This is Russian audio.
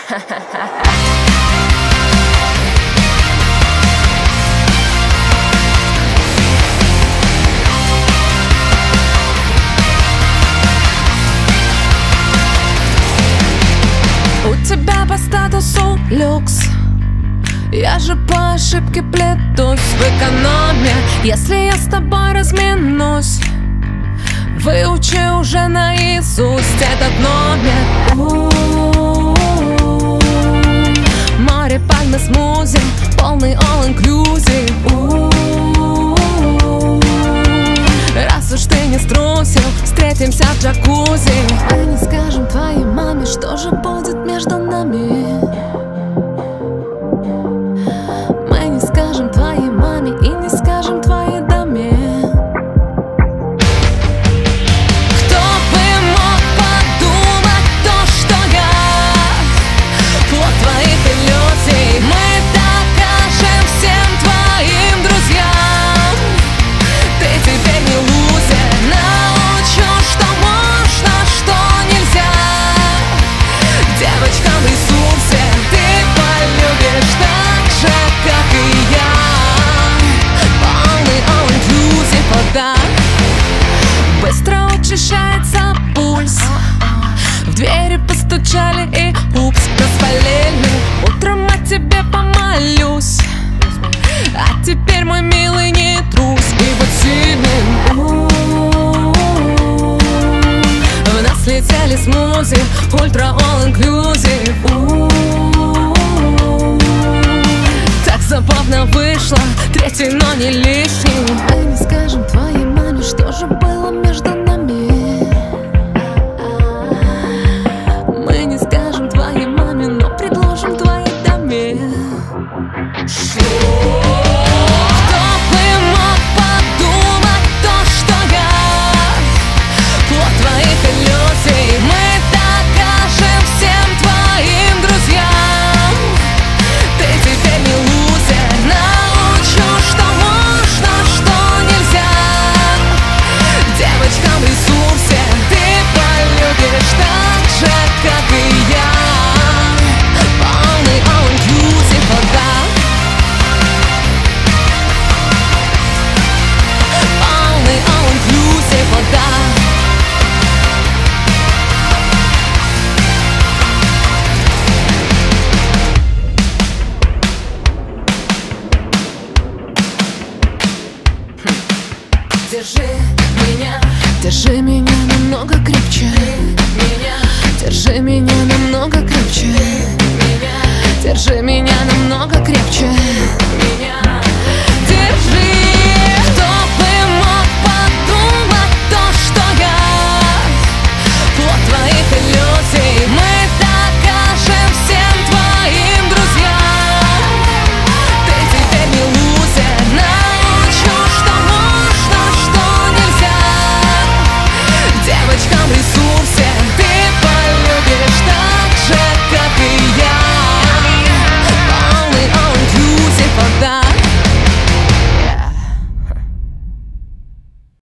У тебя по статусу люкс, я же по ошибке плетусь в экономе. Если я с тобой разминусь, выучи уже наизусть этот номер. Море, пальмы, смузи, полный all-inclusive. Раз уж ты не струсил, встретимся в джакузи. Мы не скажем твоей маме, что же будет между нами. Мы не скажем твоей маме и не скажем твоей даме. Кто бы мог подумать то, что я плод твоих иллюзий. Мы докажем всем твоим друзьям, ты теперь не лузер. Научу, что можно, что нельзя. Девочка в ресурсе, ты полюбишь так же, как и я. Полный all-inclusive, вода. Быстро учащается пульс. В двери постучали и упс, распалили. Утром о тебе помолюсь. А теперь, мой милый, не трусь и будь сильным. В нас летели смузи, ультра all-inclusive. Так забавно вышло, третий, но не лишний. Мы не скажем твоей маме, что же было между нами. Мы не скажем твоей маме, но предложим твоей даме. Кто бы мог подумать то, что я плод твоих иллюзий. Мы докажем всем твоим друзьям, ты теперь не лузер. Научу, что можно, что нельзя. Девочка в ресурсе, ты полюбишь так же, как и я. Полный all-inclusive, вода. Полный all-inclusive, вода. Держи меня намного крепче. Держи меня намного